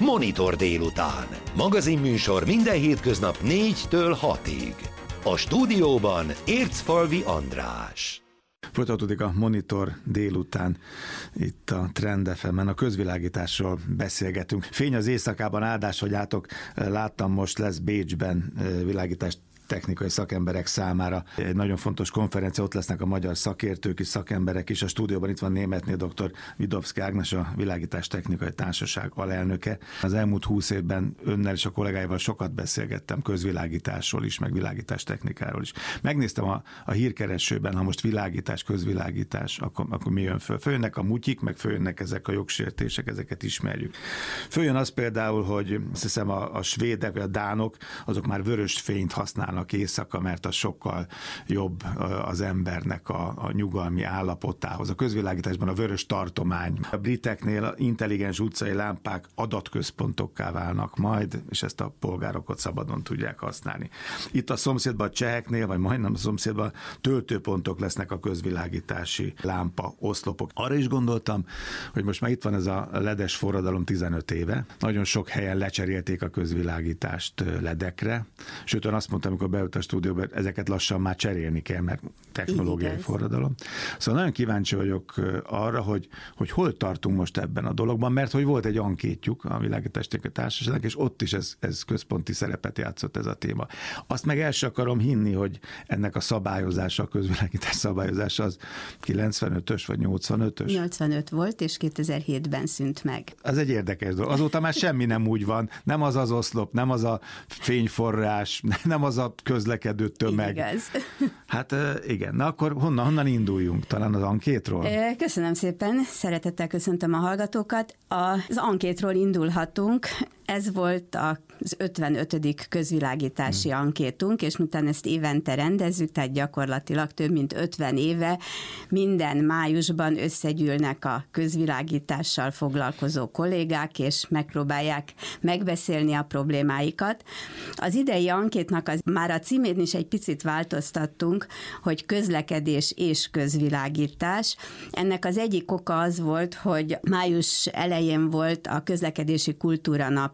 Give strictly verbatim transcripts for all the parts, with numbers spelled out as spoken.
Monitor délután. Magazinműsor minden hétköznap négytől hatig. A stúdióban Ércfalvi András. Folytatódik a Monitor délután, itt a Trend ef emen a közvilágításról beszélgetünk. Fény az éjszakában, áldás vagyátok, láttam most lesz Bécsben világítás technikai szakemberek számára egy nagyon fontos konferencia, ott lesznek a magyar szakértők és szakemberek is. A stúdióban itt van Németné dr. Vidovszky Ágnes, a Világítás Technikai Társaság alelnöke. Az elmúlt húsz évben önnel és a kollégáival sokat beszélgettem közvilágításról is, meg világítás technikáról is. Megnéztem a, a hírkeresőben, ha most világítás, közvilágítás, akkor, akkor mi jön föl? Följönnek a mutyik, meg följönnek ezek a jogsértések, ezeket ismerjük. Följön az például, hogy azt hiszem a, a svédek, vagy a dánok, azok már vörös fényt használnak éjszaka, mert az sokkal jobb az embernek a, a nyugalmi állapotához. A közvilágításban a vörös tartomány. A briteknél intelligens utcai lámpák adatközpontokká válnak majd, és ezt a polgárok ott szabadon tudják használni. Itt a szomszédban, a cseheknél, vagy majdnem a szomszédban töltőpontok lesznek a közvilágítási lámpa oszlopok. Arra is gondoltam, hogy most már itt van ez a ledes forradalom tizenöt éve. Nagyon sok helyen lecserélték a közvilágítást ledekre, sőt, azt mondtam, amikor beült a stúdióba, ezeket lassan már cserélni kell, mert technológiai forradalom. Szóval nagyon kíváncsi vagyok arra, hogy, hogy hol tartunk most ebben a dologban, mert hogy volt egy ankétjuk a Világítás Technikai Társaságnak, és ott is ez, ez központi szerepet játszott ez a téma. Azt meg el sem akarom hinni, hogy ennek a szabályozása, a közvilágítás szabályozása az kilencvenötös vagy nyolcvanötös? nyolcvanöt volt, és kétezer-hétben szűnt meg. Az egy érdekes dolog. Azóta már semmi nem úgy van, nem az az oszlop, nem az a fényforrás, nem az a közlekedő tömeg. Igaz. Hát igen, na akkor honnan, honnan induljunk? Talán az ankétról? Köszönöm szépen, szeretettel köszöntöm a hallgatókat. Az ankétról indulhatunk. Ez volt az ötvenötödik közvilágítási hmm. ankétunk, és miután ezt évente rendezzük, tehát gyakorlatilag több mint ötven éve minden májusban összegyűlnek a közvilágítással foglalkozó kollégák, és megpróbálják megbeszélni a problémáikat. Az idei ankétnak az, már a címén is egy picit változtattunk, hogy közlekedés és közvilágítás. Ennek az egyik oka az volt, hogy május elején volt a közlekedési kultúra napja,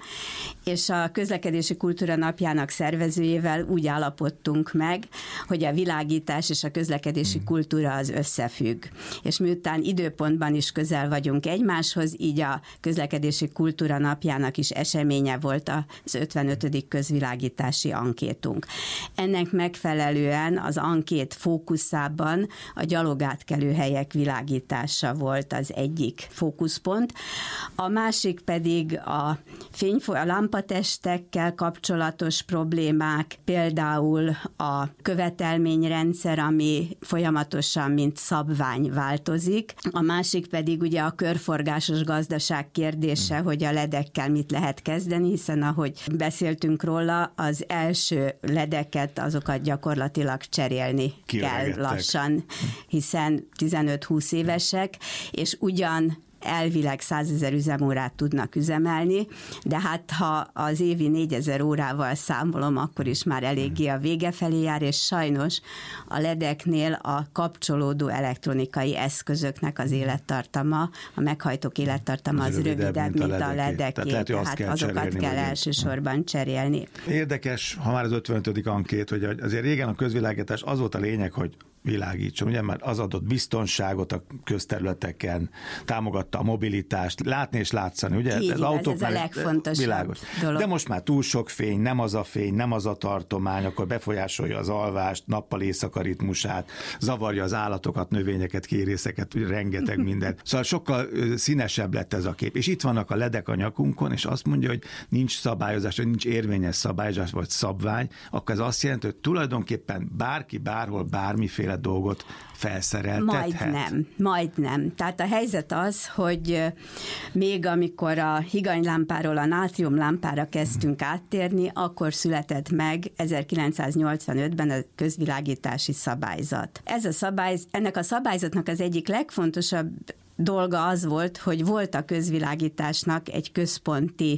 és a közlekedési kultúra napjának szervezőjével úgy állapodtunk meg, hogy a világítás és a közlekedési kultúra az összefügg. És miután időpontban is közel vagyunk egymáshoz, így a közlekedési kultúra napjának is eseménye volt az ötvenötödik közvilágítási ankétunk. Ennek megfelelően az ankét fókuszában a gyalogátkelő helyek világítása volt az egyik fókuszpont, a másik pedig a fényfor, a lámpatestekkel kapcsolatos problémák, például a követelményrendszer, ami folyamatosan, mint szabvány változik. A másik pedig ugye a körforgásos gazdaság kérdése, hogy a ledekkel mit lehet kezdeni, hiszen ahogy beszéltünk róla, az első ledeket, azokat gyakorlatilag cserélni kell lassan, hiszen tizenöt-húsz évesek, és ugyan elvileg százezer üzemórát tudnak üzemelni, de hát ha az évi négyezer órával számolom, akkor is már eléggé a vége felé jár, és sajnos a ledeknél a kapcsolódó elektronikai eszközöknek az élettartama, a meghajtók élettartama az, az rövidebb, mint a ledeké, ledeké, tehát, tehát kell azokat kell elsősorban cserélni. Érdekes, ha már az ötvenötödik ankét, hogy azért régen a közvilágítás az volt a lényeg, hogy világítson, ugye, mert az adott biztonságot a közterületeken, támogatta a mobilitást, látni és látszani, ugye? Így, az autók ez a legfontosabb világos dolog. De most már túl sok fény, nem az a fény, nem az a tartomány, akkor befolyásolja az alvást, nappal éjszaka ritmusát, zavarja az állatokat, növényeket, kérészeket, rengeteg mindent. Szóval sokkal színesebb lett ez a kép. És itt vannak a ledek a nyakunkon, és azt mondja, hogy nincs szabályozás, hogy nincs érvényes szabályozás vagy szabvány, akkor ez azt jelenti, hogy tulajdonképpen bárki, bárhol, bármiféle dolgot felszereltethet? Majdnem, majdnem. Tehát a helyzet az, hogy még amikor a higanylámpáról a nátriumlámpára kezdtünk áttérni, akkor született meg ezerkilencszáznyolcvanötben a közvilágítási szabályzat. Ez a szabály, ennek a szabályzatnak az egyik legfontosabb dolga az volt, hogy volt a közvilágításnak egy központi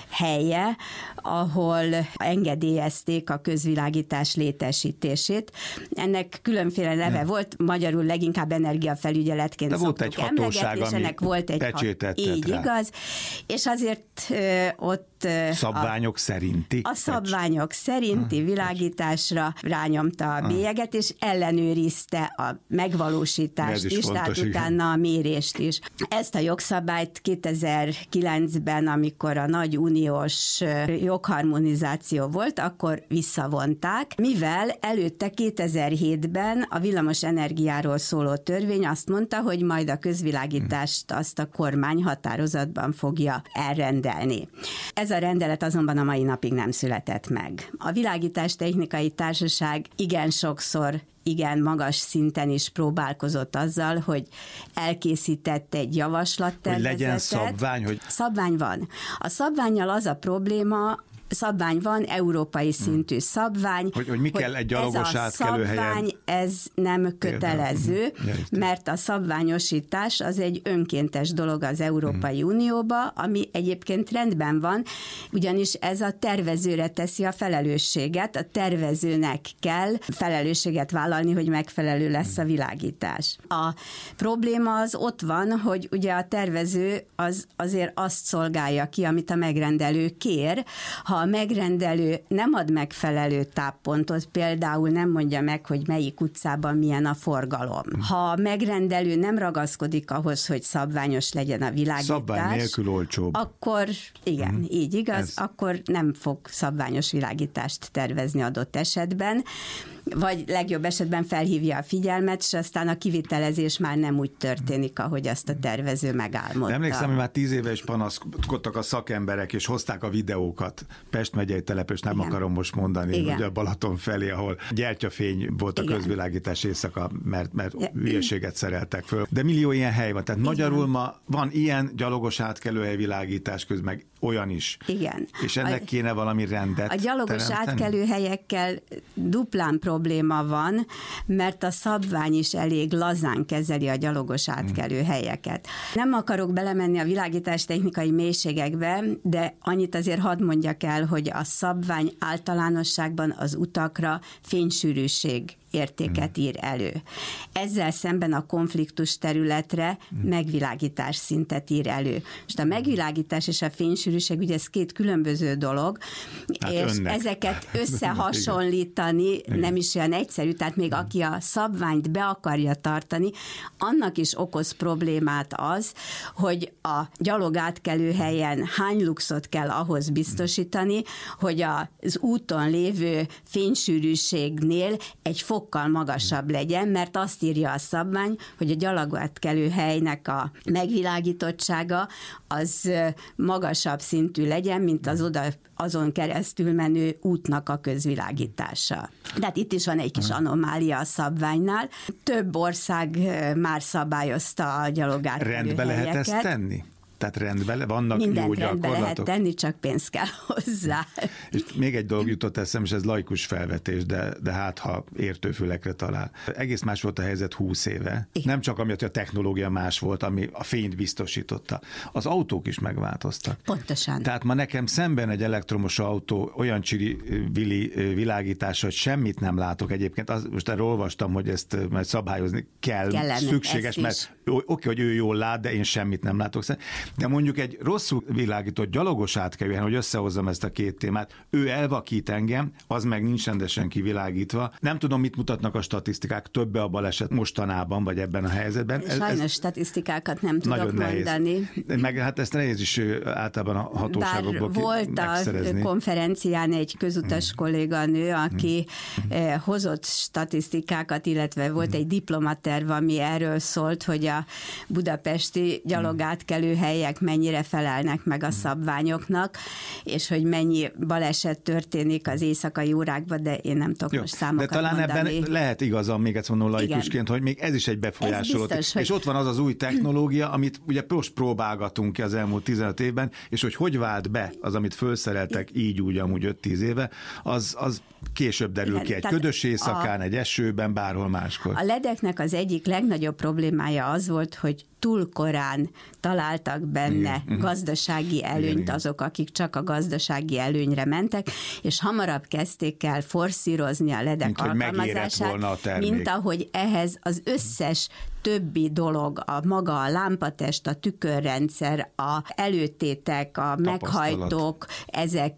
helye, ahol engedélyezték a közvilágítás létesítését. Ennek különféle neve hmm. volt, magyarul leginkább energiafelügyeletként de volt egy hatóság, ami ennek volt egy pecsétet hat... Így rá. igaz, és azért ö, ott szabványok a, szerinti? A szabványok szerinti világításra rányomta a bélyeget, és ellenőrizte a megvalósítást is, is tehát igen. utána a mérést is. Ezt a jogszabályt kétezer-kilencben, amikor a nagy uniós jogharmonizáció volt, akkor visszavonták, mivel előtte kétezer-hétben a villamos energiáról szóló törvény azt mondta, hogy majd a közvilágítást azt a kormány határozatban fogja elrendelni. Ez a rendelet azonban a mai napig nem született meg. A Világítástechnikai Társaság igen sokszor igen magas szinten is próbálkozott azzal, hogy elkészített egy javaslattervezetet. Hogy legyen szabvány? Hogy... Szabvány van. A szabvánnyal az a probléma, szabvány van, európai szintű szabvány. Hogy, hogy mi kell egy gyalogos átkelő helyen? Ez a szabvány, ez nem kötelező, mert a szabványosítás az egy önkéntes dolog az Európai hmm. Unióba, ami egyébként rendben van, ugyanis ez a tervezőre teszi a felelősséget, a tervezőnek kell felelősséget vállalni, hogy megfelelő lesz a világítás. A probléma az ott van, hogy ugye a tervező az azért azt szolgálja ki, amit a megrendelő kér. Ha a megrendelő nem ad megfelelő táppontot, például nem mondja meg, hogy melyik utcában milyen a forgalom. Ha a megrendelő nem ragaszkodik ahhoz, hogy szabványos legyen a világítás, szabvány nélkül olcsóbb. Akkor igen, mm. így igaz, Ez. akkor nem fog szabványos világítást tervezni adott esetben, vagy legjobb esetben felhívja a figyelmet, és aztán a kivitelezés már nem úgy történik, ahogy azt a tervező megálmodta. Emlékszem, hogy már tíz éve is panaszkodtak a szakemberek, és hozták a videókat. Pest megyei település, nem Igen. akarom most mondani, Igen. ugye a Balaton felé, ahol gyertyafény volt a Igen. közvilágítás éjszaka, mert, mert ja. hülyeséget szereltek föl. De millió ilyen hely van, tehát Igen. magyarul ma van ilyen gyalogos átkelőhely világítás közben, meg olyan is. Igen. És ennek a, kéne valami rendet A gyalogos teremteni? átkelőhelyekkel duplán probléma van, mert a szabvány is elég lazán kezeli a gyalogos átkelőhelyeket. Nem akarok belemenni a világítástechnikai mélységekbe, de annyit azért hadd mondjak el, hogy a szabvány általánosságban az utakra fénysűrűség értéket ír elő. Ezzel szemben a konfliktus területre megvilágítás szintet ír elő. Most a megvilágítás és a fénysűrűség, ugye ez két különböző dolog, hát és önnek. ezeket összehasonlítani Igen. nem is olyan egyszerű, tehát még aki a szabványt be akarja tartani, annak is okoz problémát az, hogy a gyalogátkelő helyen hány luxot kell ahhoz biztosítani, hogy az úton lévő fénysűrűségnél egy fokkal magasabb legyen, mert azt írja a szabvány, hogy a gyalogátkelő helynek a megvilágítottsága az magasabb szintű legyen, mint az oda azon keresztül menő útnak a közvilágítása. Tehát itt is van egy kis anomália a szabványnál. Több ország már szabályozta a gyalogátkelő Rendbe helyeket. lehet ezt tenni? Tehát rendben, vannak Mindent jó gyakorlatok. Mindent rendbe lehet tenni, csak pénz kell hozzá. És még egy dolog jutott eszem, és ez laikus felvetés, de, de hát ha értőfülekre talál. Egész más volt a helyzet húsz éve. Igen. Nem csak amiatt, hogy a technológia más volt, ami a fényt biztosította. Az autók is megváltoztak. Pontosan. Tehát ma nekem szemben egy elektromos autó olyan csiri-vili világítás, hogy semmit nem látok. Egyébként az, most erről olvastam, hogy ezt majd szabályozni kell, Kellene, szükséges, mert oké, okay, hogy ő jól lát, de én semmit nem látok. De mondjuk egy rosszul világított gyalogos átkelően, hogy összehozzam ezt a két témát, ő elvakít engem, az meg nincs rendesen kivilágítva. Nem tudom, mit mutatnak a statisztikák, többe a baleset mostanában, vagy ebben a helyzetben. Sajnos ez, statisztikákat nem tudok mondani. Meg hát ezt nehéz is általában a hatóságokból volt a konferencián egy közutas hmm. kolléganő, aki hmm. hozott statisztikákat, illetve volt hmm. egy diplomaterv, ami erről szólt, hogy a budapesti gyalogátkelő helyek mennyire felelnek meg a szabványoknak, és hogy mennyi baleset történik az éjszakai órákban, de én nem tudok Jó, most számokat de talán mondani. Ebben lehet igazam, még egyszer mondom laikusként, hogy még ez is egy befolyásoló. És hogy... ott van az az új technológia, amit ugye most próbálgatunk ki az elmúlt tizenöt évben, és hogy hogy vált be az, amit felszereltek így úgy amúgy öt-tíz éve, az, az később derül Igen, ki egy ködös éjszakán, a... egy esőben, bárhol máskor. A ledeknek az egyik legnagyobb problémája az volt, hogy túl korán találtak benne igen. gazdasági előnyt igen, azok, akik csak a gazdasági előnyre mentek, és hamarabb kezdték el forszírozni a ledek mint, alkalmazását, mint ahogy ehhez az összes többi dolog, a maga a lámpatest, a tükörrendszer, a előtétek, a meghajtók, ezek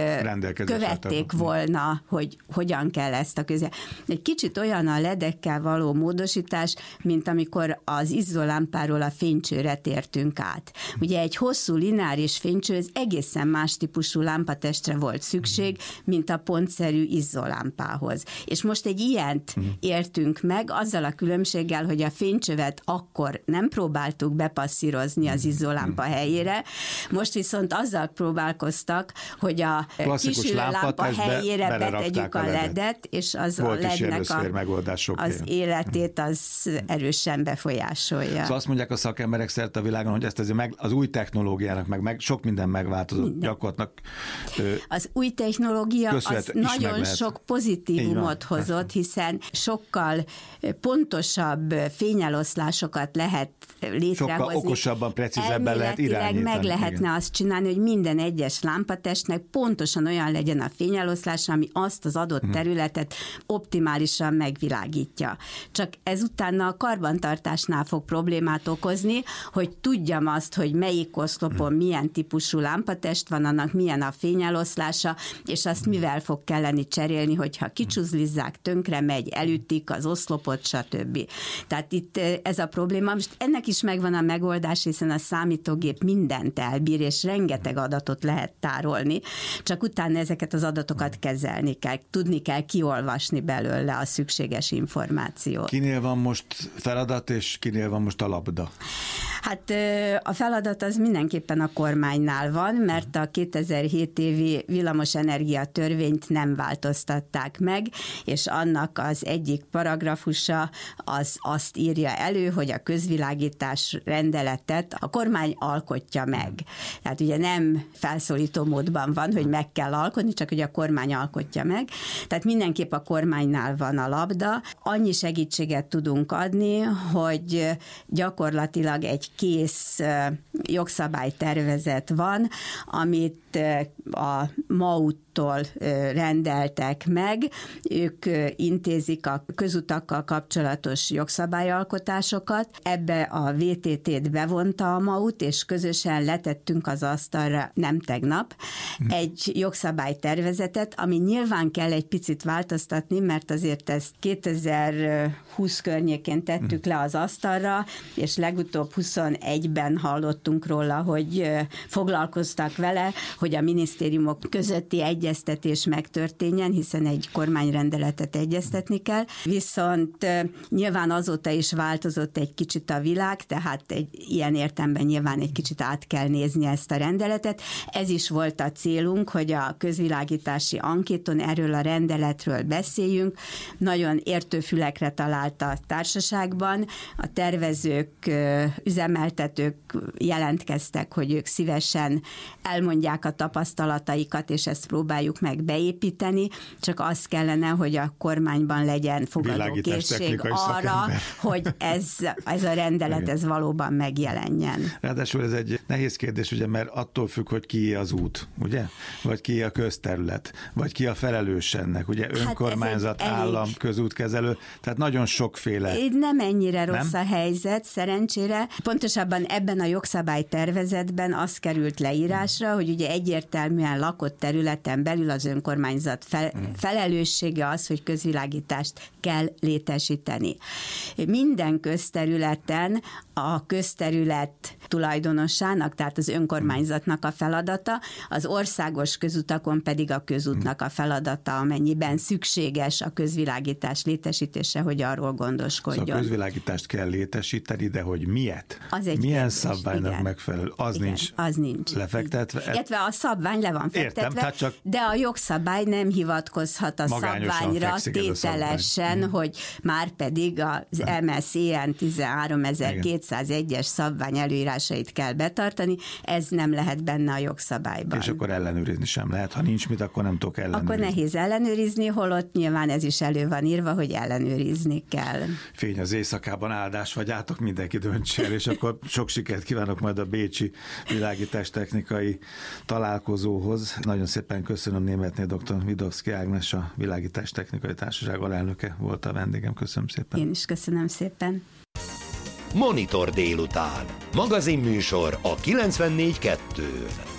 követték volna, hogy hogyan kell ezt a közel. Egy kicsit olyan a ledekkel való módosítás, mint amikor az izzólámpáról a fénycsőre tértünk át. Ugye egy hosszú lineáris fénycső, ez egészen más típusú lámpatestre volt szükség, mint a pontszerű izzólámpához. És most egy ilyent értünk meg, azzal a különbséggel, hogy a fénycsövet akkor nem próbáltuk bepasszírozni az izzólámpa helyére, most viszont azzal próbálkoztak, hogy a kisülőlámpa helyére betegyük a ledet, és az volt a lednek a, az életét az erősen befolyásolja. Szóval azt mondják a szakemberek szerte a világon, hogy ezt azért meg, az új technológiának meg, meg sok minden megváltozott. Minden. Gyakorlatnak, ö, az új technológia az nagyon sok pozitívumot hozott, hiszen sokkal pontosabb fényeloszlásokat lehet létrehozni. Sokkal okosabban, precízebben lehet irányítani. meg lehetne igen. azt csinálni, hogy minden egyes lámpatestnek pontosan olyan legyen a fényeloszlása, ami azt az adott területet optimálisan megvilágítja. Csak ezután a karbantartásnál fog problémát okozni, hogy tudjam azt, hogy melyik oszlopon milyen típusú lámpatest van, annak milyen a fényeloszlása, és azt mivel fog kelleni cserélni, hogyha kicsuzlizzák, tönkre megy, elütik az oszlopot, stb. Tehát itt ez a probléma. Most ennek is megvan a megoldás, hiszen a számítógép mindent elbír, és rengeteg adatot lehet tárolni, csak utána ezeket az adatokat kezelni kell, tudni kell kiolvasni belőle a szükséges információt. Kinél van most feladat, és kinél van most a labda? Hát a feladat az mindenképpen a kormánynál van, mert a kétezer-hét évi villamosenergia törvényt nem változtatták meg, és annak az egyik paragrafusa az azt írja elő, hogy a közvilágítás rendeletet a kormány alkotja meg. Tehát ugye nem felszólító módban van, hogy meg kell alkotni, csak hogy a kormány alkotja meg. Tehát mindenképp a kormánynál van a labda. Annyi segítséget tudunk adni, hogy gyakorlatilag egy kész jogszabálytervezet van, amit a MAUT-tól rendeltek meg. Ők intézik a közutakkal kapcsolatos jogszabályalkotásokat. Ebbe a vé té té-t bevonta a MAUT, és közösen letettünk az asztalra, nem tegnap, egy jogszabálytervezetet, ami nyilván kell egy picit változtatni, mert azért ezt kétezer-húsz környékén tettük le az asztalra, és legutóbb huszonegyben hallottunk róla, hogy foglalkoztak vele, hogy a minisztériumok közötti egyeztetés megtörténjen, hiszen egy kormányrendeletet egyeztetni kell, viszont nyilván azóta is változott egy kicsit a világ, tehát egy ilyen értelemben nyilván egy kicsit át kell nézni ezt a rendeletet. Ez is volt a célunk, hogy a közvilágítási ankéton erről a rendeletről beszéljünk. Nagyon értőfülekre talált a társaságban. A tervezők, üzemeltetők jelentkeztek, hogy ők szívesen elmondják a tapasztalataikat, és ezt próbáljuk meg beépíteni, csak az kellene, hogy a kormányban legyen fogadókészség arra, szakember. hogy ez, ez a rendelet, igen. ez valóban megjelenjen. Ráadásul ez egy nehéz kérdés, ugye, mert attól függ, hogy ki az út, ugye? Vagy ki a közterület, vagy ki a felelős ennek, ugye? Önkormányzat, hát állam, elég... közútkezelő, tehát nagyon sokféle. Nem ennyire rossz nem? a helyzet, szerencsére. Pontosabban ebben a jogszabálytervezetben az került leírásra, hogy ugye egyértelműen lakott területen belül az önkormányzat fel, felelőssége az, hogy közvilágítást kell létesíteni. Minden közterületen a közterület tulajdonosának, tehát az önkormányzatnak a feladata, az országos közutakon pedig a közútnak a feladata, amennyiben szükséges a közvilágítás létesítése, hogy arról gondoskodjon. Szóval a közvilágítást kell létesíteni, de hogy miért? Az egy Milyen kérdés, szabványnak igen. megfelelő? Az igen, nincs az nincs lefektetve? Illetve a szabvány le van fektetve, Értem, csak de a jogszabály nem hivatkozhat a szabványra tételesen, szabvány. hogy már pedig az em es é en tizenháromezer-kétszázegyes szabvány előírásait kell betartani, ez nem lehet benne a jogszabályban. És akkor ellenőrizni sem lehet. Ha nincs mit, akkor nem tudok ellenőrizni. Akkor nehéz ellenőrizni, holott nyilván ez is elő van írva, hogy ellenőrizni kell. Fény az éjszakában, áldás vagyátok, mindenki mindenki döntse el, és akkor sok sikert kívánok majd a bécsi világítástechnikai találkozóhoz. Nagyon szépen köszönöm Németné dr. Vidovszky Ágnes, a Világítástechnikai Társaság alelnöke volt a vendégem. Köszönöm szépen. Én is köszönöm szépen. Monitor délután. Magazinműsor a kilencvennégy kettőn.